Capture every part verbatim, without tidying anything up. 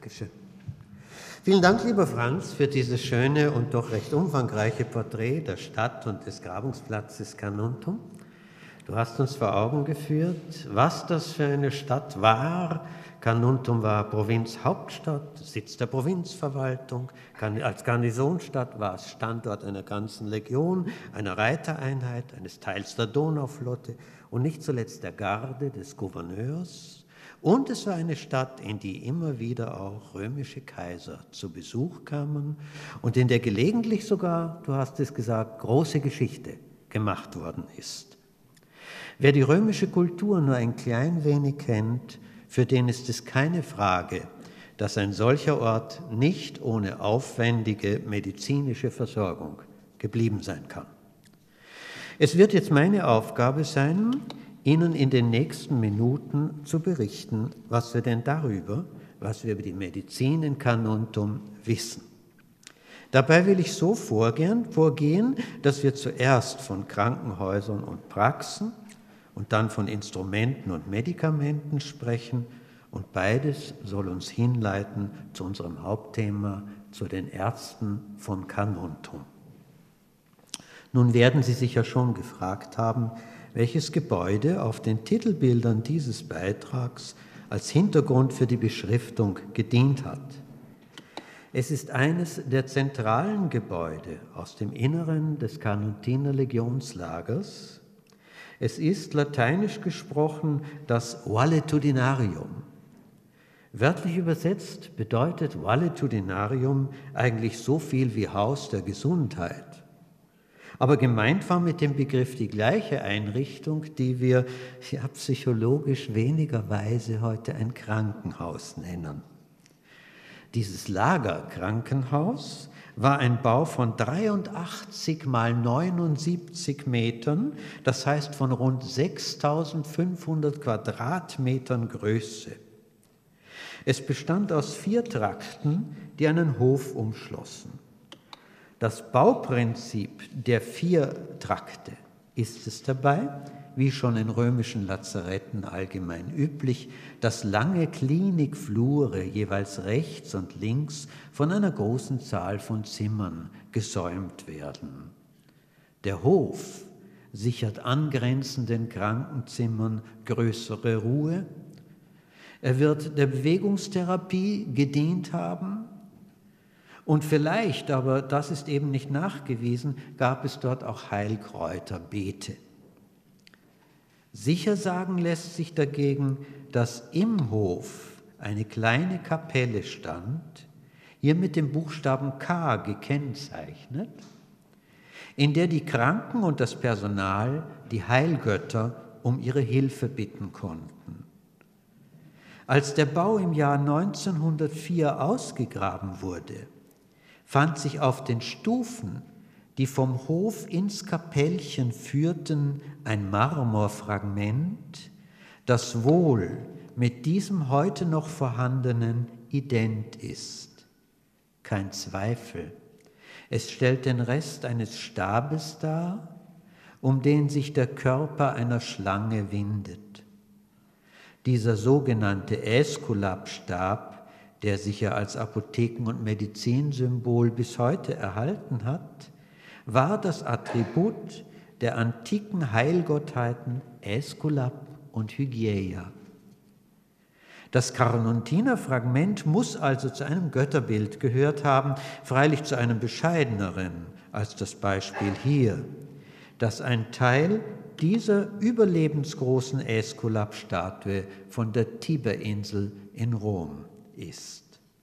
Dankeschön. Vielen Dank, lieber Franz, für dieses schöne und doch recht umfangreiche Porträt der Stadt und des Grabungsplatzes Carnuntum. Du hast uns vor Augen geführt, was das für eine Stadt war. Carnuntum war Provinzhauptstadt, Sitz der Provinzverwaltung. Als Garnisonstadt war es Standort einer ganzen Legion, einer Reitereinheit, eines Teils der Donauflotte und nicht zuletzt der Garde des Gouverneurs. Und es war eine Stadt, in die immer wieder auch römische Kaiser zu Besuch kamen und in der gelegentlich sogar, du hast es gesagt, große Geschichte gemacht worden ist. Wer die römische Kultur nur ein klein wenig kennt, für den ist es keine Frage, dass ein solcher Ort nicht ohne aufwendige medizinische Versorgung geblieben sein kann. Es wird jetzt meine Aufgabe sein, Ihnen in den nächsten Minuten zu berichten, was wir denn darüber, was wir über die Medizin in Carnuntum wissen. Dabei will ich so vorgehen, vorgehen, dass wir zuerst von Krankenhäusern und Praxen und dann von Instrumenten und Medikamenten sprechen und beides soll uns hinleiten zu unserem Hauptthema, zu den Ärzten von Carnuntum. Nun werden Sie sich ja schon gefragt haben, welches Gebäude auf den Titelbildern dieses Beitrags als Hintergrund für die Beschriftung gedient hat. Es ist eines der zentralen Gebäude aus dem Inneren des Carnuntiner Legionslagers. Es ist lateinisch gesprochen das Valetudinarium. Wörtlich übersetzt bedeutet Valetudinarium eigentlich so viel wie Haus der Gesundheit. Aber gemeint war mit dem Begriff die gleiche Einrichtung, die wir ja, psychologisch wenigerweise heute ein Krankenhaus nennen. Dieses Lagerkrankenhaus war ein Bau von dreiundachtzig mal neunundsiebzig Metern, das heißt von rund sechstausendfünfhundert Quadratmetern Größe. Es bestand aus vier Trakten, die einen Hof umschlossen. Das Bauprinzip der vier Trakte ist es dabei, wie schon in römischen Lazaretten allgemein üblich, dass lange Klinikflure jeweils rechts und links von einer großen Zahl von Zimmern gesäumt werden. Der Hof sichert angrenzenden Krankenzimmern größere Ruhe. Er wird der Bewegungstherapie gedient haben. Und vielleicht, aber das ist eben nicht nachgewiesen, gab es dort auch Heilkräuterbeete. Sicher sagen lässt sich dagegen, dass im Hof eine kleine Kapelle stand, hier mit dem Buchstaben K gekennzeichnet, in der die Kranken und das Personal die Heilgötter um ihre Hilfe bitten konnten. Als der Bau im Jahr neunzehnhundertvier ausgegraben wurde, fand sich auf den Stufen, die vom Hof ins Kapellchen führten, ein Marmorfragment, das wohl mit diesem heute noch vorhandenen ident ist. Kein Zweifel, es stellt den Rest eines Stabes dar, um den sich der Körper einer Schlange windet. Dieser sogenannte Äskulapstab, der sich ja als Apotheken- und Medizinsymbol bis heute erhalten hat, war das Attribut der antiken Heilgottheiten Äskulap und Hygieia. Das Carnuntiner Fragment muss also zu einem Götterbild gehört haben, freilich zu einem bescheideneren als das Beispiel hier, das ein Teil dieser überlebensgroßen Äskulap-Statue von der Tiberinsel in Rom ist.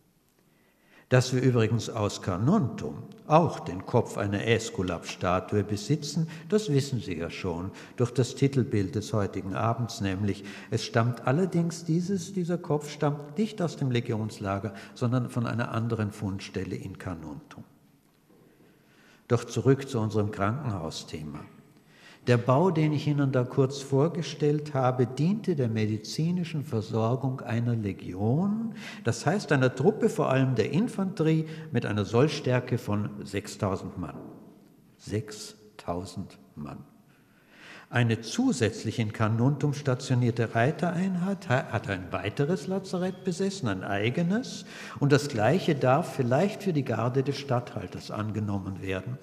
Dass wir übrigens aus Carnuntum auch den Kopf einer Äskulap-Statue besitzen, das wissen Sie ja schon durch das Titelbild des heutigen Abends, nämlich es stammt allerdings, dieses, dieser Kopf stammt nicht aus dem Legionslager, sondern von einer anderen Fundstelle in Carnuntum. Doch zurück zu unserem Krankenhausthema. Der Bau, den ich Ihnen da kurz vorgestellt habe, diente der medizinischen Versorgung einer Legion, das heißt einer Truppe vor allem der Infanterie mit einer Sollstärke von sechstausend Mann. sechstausend Mann. Eine zusätzlich in Carnuntum stationierte Reitereinheit hat ein weiteres Lazarett besessen, ein eigenes, und das gleiche darf vielleicht für die Garde des Statthalters angenommen werden.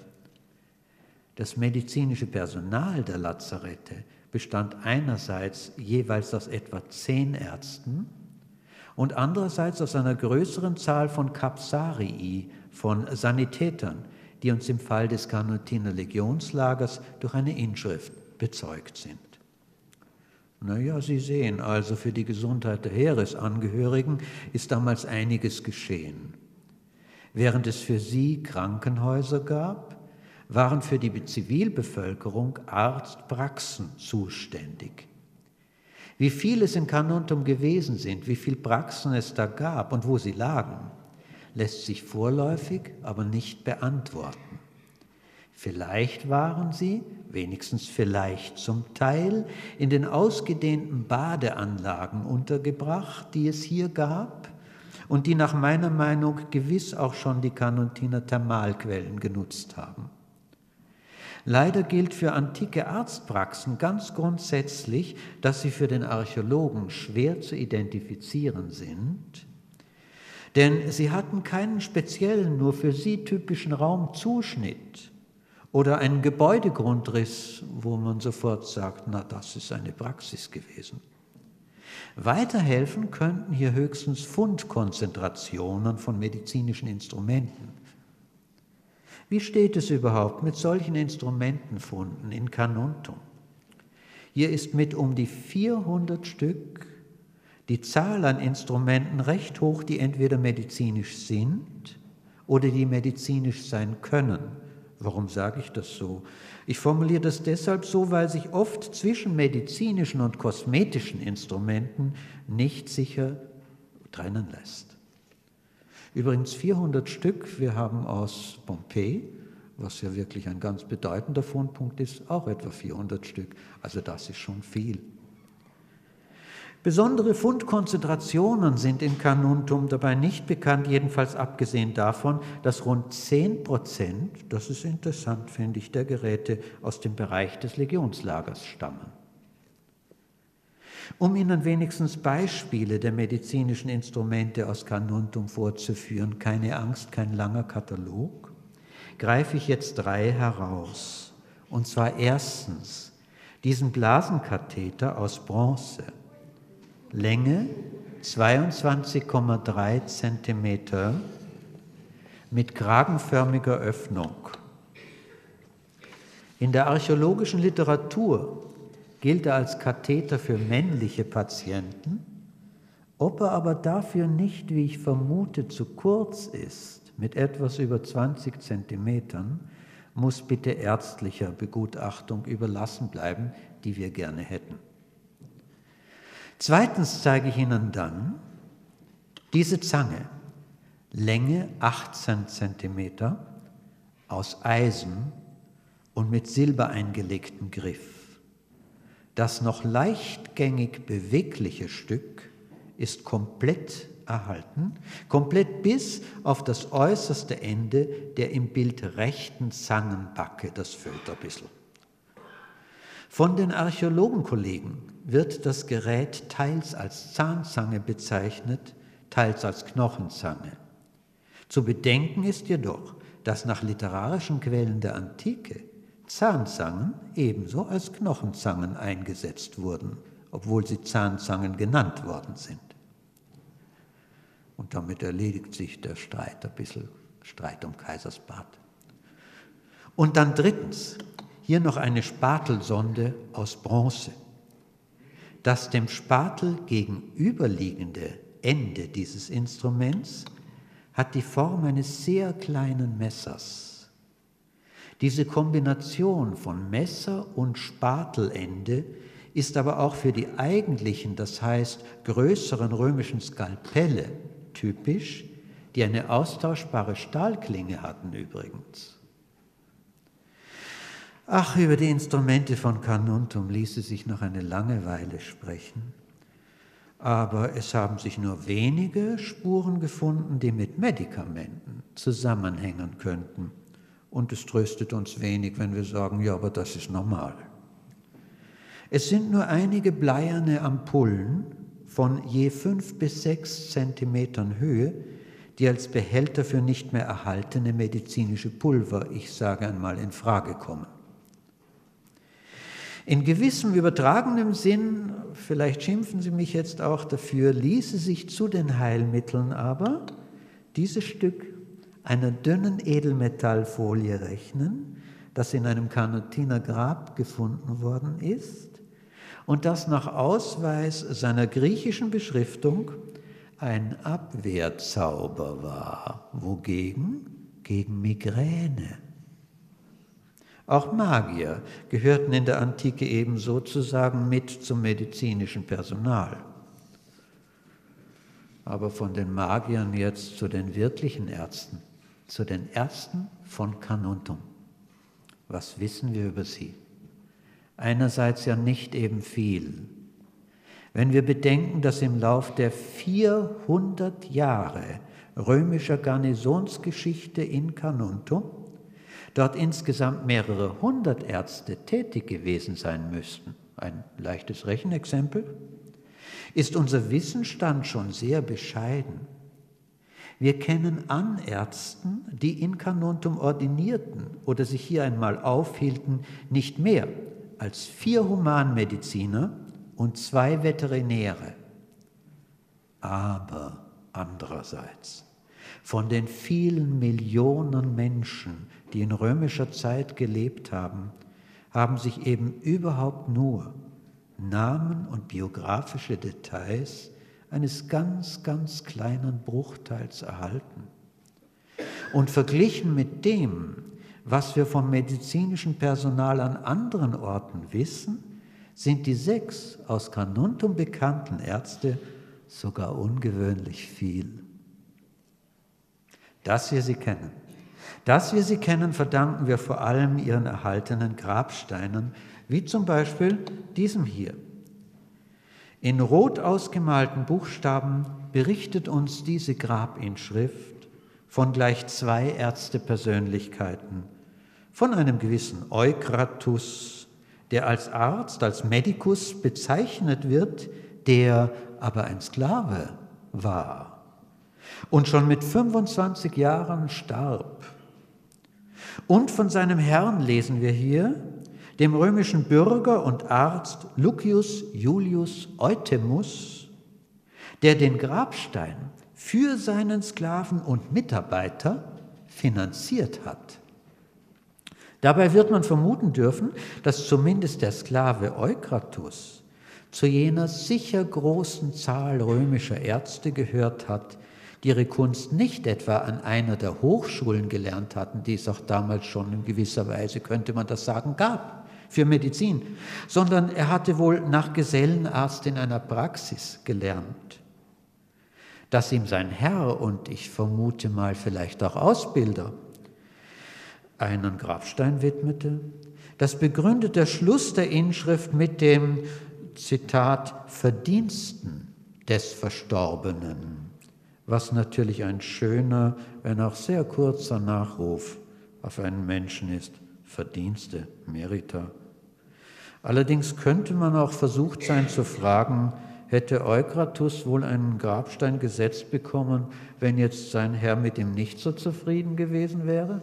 Das medizinische Personal der Lazarette bestand einerseits jeweils aus etwa zehn Ärzten und andererseits aus einer größeren Zahl von Capsarii, von Sanitätern, die uns im Fall des Carnutiner Legionslagers durch eine Inschrift bezeugt sind. Naja, Sie sehen also, für die Gesundheit der Heeresangehörigen ist damals einiges geschehen. Während es für sie Krankenhäuser gab, waren für die Zivilbevölkerung Arztpraxen zuständig. Wie viele es in Carnuntum gewesen sind, wie viele Praxen es da gab und wo sie lagen, lässt sich vorläufig, aber nicht beantworten. Vielleicht waren sie, wenigstens vielleicht zum Teil, in den ausgedehnten Badeanlagen untergebracht, die es hier gab und die nach meiner Meinung gewiss auch schon die Carnutiner Thermalquellen genutzt haben. Leider gilt für antike Arztpraxen ganz grundsätzlich, dass sie für den Archäologen schwer zu identifizieren sind, denn sie hatten keinen speziellen, nur für sie typischen Raumzuschnitt oder einen Gebäudegrundriss, wo man sofort sagt, na, das ist eine Praxis gewesen. Weiterhelfen könnten hier höchstens Fundkonzentrationen von medizinischen Instrumenten. Wie steht es überhaupt mit solchen Instrumentenfunden in Carnuntum? Hier ist mit um die vierhundert Stück die Zahl an Instrumenten recht hoch, die entweder medizinisch sind oder die medizinisch sein können. Warum sage ich das so? Ich formuliere das deshalb so, weil sich oft zwischen medizinischen und kosmetischen Instrumenten nicht sicher trennen lässt. Übrigens vierhundert Stück, wir haben aus Pompeji, was ja wirklich ein ganz bedeutender Fundpunkt ist, auch etwa vierhundert Stück. Also das ist schon viel. Besondere Fundkonzentrationen sind in Carnuntum dabei nicht bekannt, jedenfalls abgesehen davon, dass rund zehn Prozent, das ist interessant, finde ich, der Geräte aus dem Bereich des Legionslagers stammen. Um Ihnen wenigstens Beispiele der medizinischen Instrumente aus Carnuntum vorzuführen, keine Angst, kein langer Katalog, greife ich jetzt drei heraus. Und zwar erstens diesen Blasenkatheter aus Bronze, Länge zweiundzwanzig Komma drei Zentimeter mit kragenförmiger Öffnung. In der archäologischen Literatur gilt er als Katheter für männliche Patienten. Ob er aber dafür nicht, wie ich vermute, zu kurz ist, mit etwas über zwanzig Zentimetern, muss bitte ärztlicher Begutachtung überlassen bleiben, die wir gerne hätten. Zweitens zeige ich Ihnen dann diese Zange, Länge achtzehn Zentimeter, aus Eisen und mit Silber eingelegtem Griff. Das noch leichtgängig bewegliche Stück ist komplett erhalten, komplett bis auf das äußerste Ende der im Bild rechten Zangenbacke, das fehlt ein bisschen. Von den Archäologenkollegen wird das Gerät teils als Zahnzange bezeichnet, teils als Knochenzange. Zu bedenken ist jedoch, dass nach literarischen Quellen der Antike Zahnzangen ebenso als Knochenzangen eingesetzt wurden, obwohl sie Zahnzangen genannt worden sind. Und damit erledigt sich der Streit, ein bisschen Streit um Kaisersbad. Und dann drittens, hier noch eine Spatelsonde aus Bronze. Das dem Spatel gegenüberliegende Ende dieses Instruments hat die Form eines sehr kleinen Messers. Diese Kombination von Messer und Spatelende ist aber auch für die eigentlichen, das heißt größeren römischen Skalpelle typisch, die eine austauschbare Stahlklinge hatten übrigens. Ach, über die Instrumente von Carnuntum ließe sich noch eine lange Weile sprechen, aber es haben sich nur wenige Spuren gefunden, die mit Medikamenten zusammenhängen könnten. Und es tröstet uns wenig, wenn wir sagen, ja, aber das ist normal. Es sind nur einige bleierne Ampullen von je fünf bis sechs Zentimetern Höhe, die als Behälter für nicht mehr erhaltene medizinische Pulver, ich sage einmal, in Frage kommen. In gewissem übertragenem Sinn, vielleicht schimpfen Sie mich jetzt auch dafür, ließe sich zu den Heilmitteln aber dieses Stück einer dünnen Edelmetallfolie rechnen, das in einem Carnutiner Grab gefunden worden ist und das nach Ausweis seiner griechischen Beschriftung ein Abwehrzauber war. Wogegen? Gegen Migräne. Auch Magier gehörten in der Antike eben sozusagen mit zum medizinischen Personal. Aber von den Magiern jetzt zu den wirklichen Ärzten, zu den Ärzten von Carnuntum. Was wissen wir über sie? Einerseits ja nicht eben viel. Wenn wir bedenken, dass im Lauf der vierhundert Jahre römischer Garnisonsgeschichte in Carnuntum dort insgesamt mehrere hundert Ärzte tätig gewesen sein müssten, ein leichtes Rechenexempel, ist unser Wissensstand schon sehr bescheiden. Wir kennen an Ärzten, die in Carnuntum ordinierten oder sich hier einmal aufhielten, nicht mehr als vier Humanmediziner und zwei Veterinäre. Aber andererseits, von den vielen Millionen Menschen, die in römischer Zeit gelebt haben, haben sich eben überhaupt nur Namen und biografische Details eines ganz, ganz kleinen Bruchteils erhalten. Und verglichen mit dem, was wir vom medizinischen Personal an anderen Orten wissen, sind die sechs aus Carnuntum bekannten Ärzte sogar ungewöhnlich viel. Dass wir sie kennen. Dass wir sie kennen, verdanken wir vor allem ihren erhaltenen Grabsteinen, wie zum Beispiel diesem hier. In rot ausgemalten Buchstaben berichtet uns diese Grabinschrift von gleich zwei Ärztepersönlichkeiten, von einem gewissen Eukratus, der als Arzt, als Medicus bezeichnet wird, der aber ein Sklave war und schon mit fünfundzwanzig Jahren starb. Und von seinem Herrn lesen wir hier, dem römischen Bürger und Arzt Lucius Iulius Euthemus, der den Grabstein für seinen Sklaven und Mitarbeiter finanziert hat. Dabei wird man vermuten dürfen, dass zumindest der Sklave Eukratus zu jener sicher großen Zahl römischer Ärzte gehört hat, die ihre Kunst nicht etwa an einer der Hochschulen gelernt hatten, die es auch damals schon in gewisser Weise, könnte man das sagen, gab für Medizin, sondern er hatte wohl nach Gesellenarzt in einer Praxis gelernt. Dass ihm sein Herr und ich vermute mal vielleicht auch Ausbilder einen Grabstein widmete, das begründet der Schluss der Inschrift mit dem, Zitat, Verdiensten des Verstorbenen, was natürlich ein schöner, wenn auch sehr kurzer Nachruf auf einen Menschen ist, Verdienste, Merita. Allerdings könnte man auch versucht sein zu fragen, hätte Eukratus wohl einen Grabstein gesetzt bekommen, wenn jetzt sein Herr mit ihm nicht so zufrieden gewesen wäre?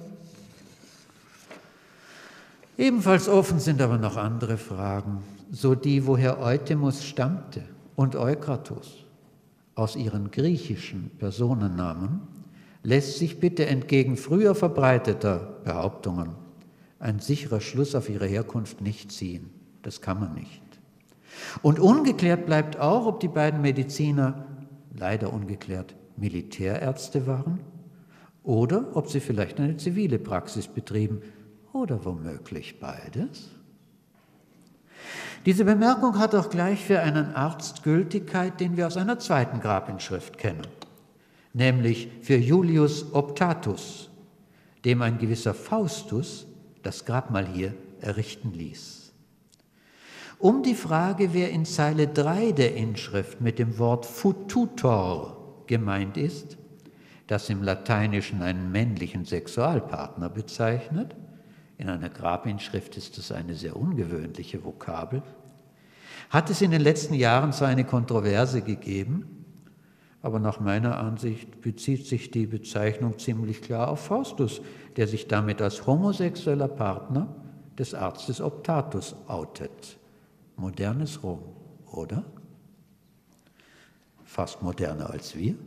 Ebenfalls offen sind aber noch andere Fragen, so die, woher Euthemus stammte und Eukratus. Aus ihren griechischen Personennamen lässt sich bitte entgegen früher verbreiteter Behauptungen ein sicherer Schluss auf ihre Herkunft nicht ziehen. Das kann man nicht. Und ungeklärt bleibt auch, ob die beiden Mediziner, leider ungeklärt, Militärärzte waren oder ob sie vielleicht eine zivile Praxis betrieben oder womöglich beides. Diese Bemerkung hat auch gleich für einen Arzt Gültigkeit, den wir aus einer zweiten Grabinschrift kennen, nämlich für Julius Optatus, dem ein gewisser Faustus das Grabmal hier errichten ließ. Um die Frage, wer in Zeile drei der Inschrift mit dem Wort fututor gemeint ist, das im Lateinischen einen männlichen Sexualpartner bezeichnet, in einer Grabinschrift ist das eine sehr ungewöhnliche Vokabel, Hat es in den letzten Jahren so eine Kontroverse gegeben, aber nach meiner Ansicht bezieht sich die Bezeichnung ziemlich klar auf Faustus, der sich damit als homosexueller Partner des Arztes Optatus outet. Modernes Rom, oder? Fast moderner als wir.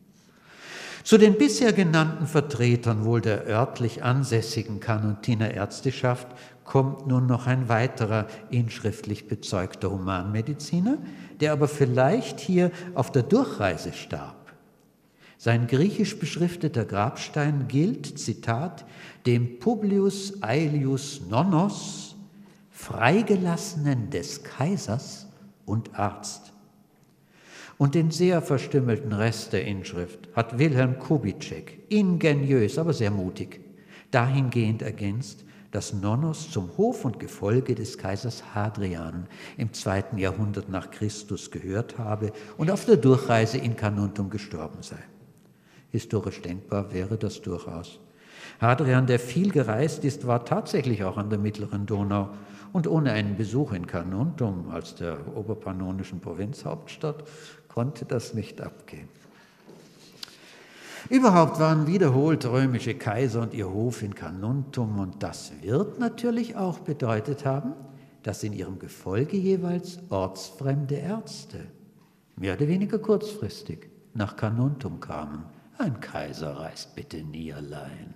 Zu den bisher genannten Vertretern wohl der örtlich ansässigen Carnutiner Ärzteschaft kommt nun noch ein weiterer inschriftlich bezeugter Humanmediziner, der aber vielleicht hier auf der Durchreise starb. Sein griechisch beschrifteter Grabstein gilt, Zitat, dem Publius Aelius Nonnos, Freigelassenen des Kaisers und Arzt. Und den sehr verstümmelten Rest der Inschrift hat Wilhelm Kubitschek, ingeniös, aber sehr mutig, dahingehend ergänzt, dass Nonnos zum Hof und Gefolge des Kaisers Hadrian im zweiten Jahrhundert nach Christus gehört habe und auf der Durchreise in Carnuntum gestorben sei. Historisch denkbar wäre das durchaus. Hadrian, der viel gereist ist, war tatsächlich auch an der mittleren Donau und ohne einen Besuch in Carnuntum als der oberpannonischen Provinzhauptstadt konnte das nicht abgehen. Überhaupt waren wiederholt römische Kaiser und ihr Hof in Carnuntum und das wird natürlich auch bedeutet haben, dass in ihrem Gefolge jeweils ortsfremde Ärzte, mehr oder weniger kurzfristig, nach Carnuntum kamen. Ein Kaiser reist bitte nie allein.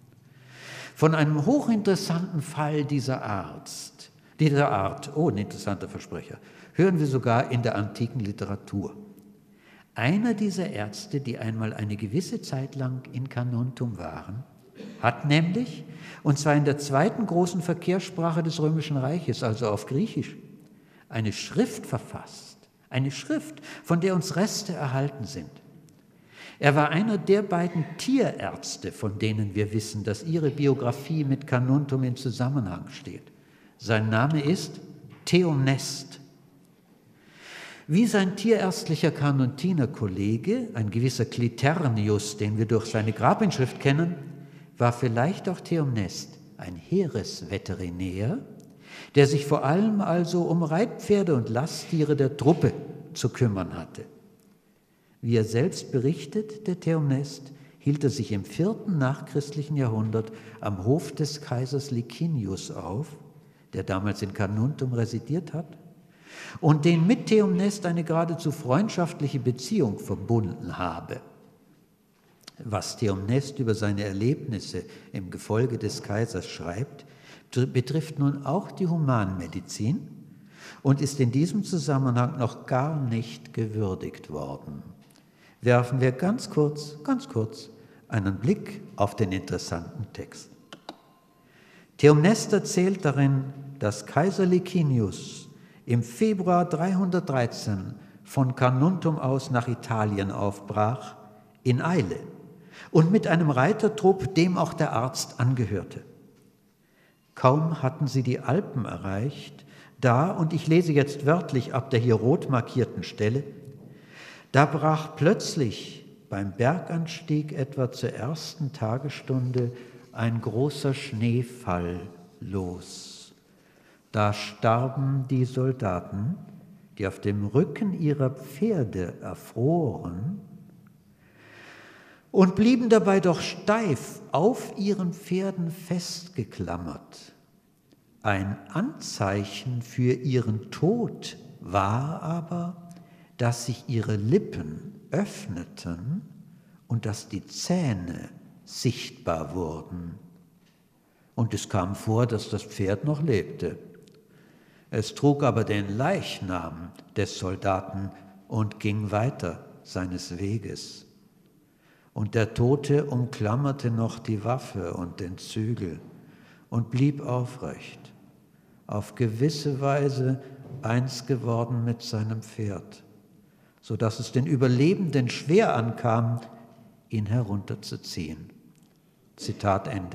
Von einem hochinteressanten Fall dieser Arzt, dieser Art, oh, ein interessanter Versprecher, hören wir sogar in der antiken Literatur. Einer dieser Ärzte, die einmal eine gewisse Zeit lang in Carnuntum waren, hat nämlich, und zwar in der zweiten großen Verkehrssprache des Römischen Reiches, also auf Griechisch, eine Schrift verfasst, eine Schrift, von der uns Reste erhalten sind. Er war einer der beiden Tierärzte, von denen wir wissen, dass ihre Biografie mit Carnuntum in Zusammenhang steht. Sein Name ist Theomnest. Wie sein tierärztlicher Carnuntiner Kollege, ein gewisser Cliternius, den wir durch seine Grabinschrift kennen, war vielleicht auch Theomnest ein Heeresveterinär, der sich vor allem also um Reitpferde und Lasttiere der Truppe zu kümmern hatte. Wie er selbst berichtet, der Theomnest, hielt er sich im vierten nachchristlichen Jahrhundert am Hof des Kaisers Licinius auf, der damals in Carnuntum residiert hat, und den mit Theomnest eine geradezu freundschaftliche Beziehung verbunden habe. Was Theomnest über seine Erlebnisse im Gefolge des Kaisers schreibt, betrifft nun auch die Humanmedizin und ist in diesem Zusammenhang noch gar nicht gewürdigt worden. Werfen wir ganz kurz, ganz kurz einen Blick auf den interessanten Text. Theomnest erzählt darin, dass Kaiser Licinius im Februar dreihundertdreizehn von Carnuntum aus nach Italien aufbrach, in Eile und mit einem Reitertrupp, dem auch der Arzt angehörte. Kaum hatten sie die Alpen erreicht, da, und ich lese jetzt wörtlich ab der hier rot markierten Stelle, da brach plötzlich beim Berganstieg etwa zur ersten Tagesstunde ein großer Schneefall los. Da starben die Soldaten, die auf dem Rücken ihrer Pferde erfroren und blieben dabei doch steif auf ihren Pferden festgeklammert. Ein Anzeichen für ihren Tod war aber, dass sich ihre Lippen öffneten und dass die Zähne sichtbar wurden. Und es kam vor, dass das Pferd noch lebte. Es trug aber den Leichnam des Soldaten und ging weiter seines Weges. Und der Tote umklammerte noch die Waffe und den Zügel und blieb aufrecht, auf gewisse Weise eins geworden mit seinem Pferd, so dass es den Überlebenden schwer ankam, ihn herunterzuziehen. Zitat Ende.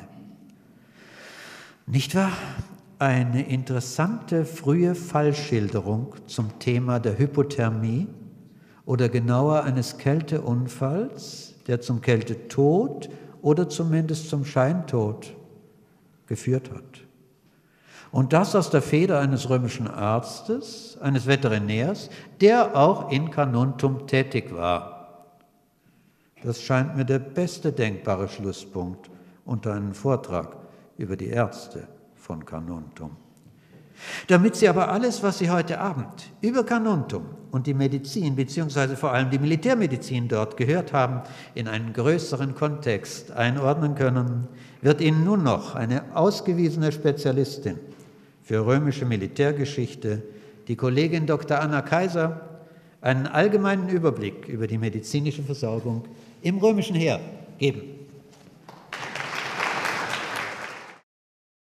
Nicht wahr? Eine interessante frühe Fallschilderung zum Thema der Hypothermie oder genauer eines Kälteunfalls, der zum Kältetod oder zumindest zum Scheintod geführt hat. Und das aus der Feder eines römischen Arztes, eines Veterinärs, der auch in Carnuntum tätig war. Das scheint mir der beste denkbare Schlusspunkt unter einen Vortrag über die Ärzte von Carnuntum. Damit Sie aber alles, was Sie heute Abend über Carnuntum und die Medizin, beziehungsweise vor allem die Militärmedizin dort gehört haben, in einen größeren Kontext einordnen können, wird Ihnen nun noch eine ausgewiesene Spezialistin für römische Militärgeschichte, die Kollegin Doktor Anna Kaiser, einen allgemeinen Überblick über die medizinische Versorgung im römischen Heer geben.